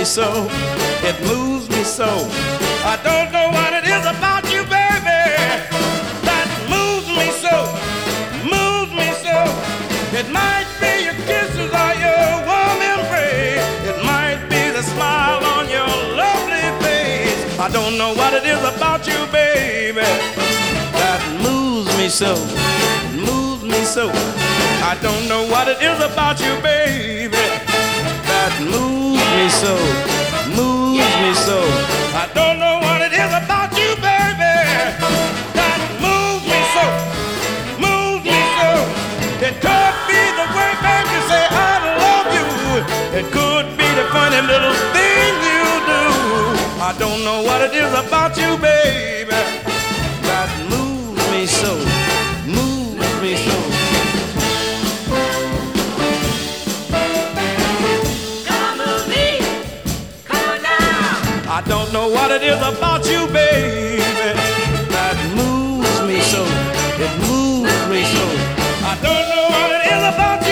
so. It moves me so. I don't know what it is about you, baby, that moves me so, moves me so. It might be your kisses or your warm embrace. It might be the smile on your lovely face. I don't know what it is about you, baby, that moves me so, moves me so. I don't know what it is about you, baby, that moves me so, moves me so. I don't know what it is about you, baby, that moves me so, moves me so. It could be the way, baby, you say I love you. It could be the funny little thing you do. I don't know what it is about you, baby, that moves me so, moves me so. I don't know what it is about you, baby, that moves me so. It moves me so. I don't know what it is about you.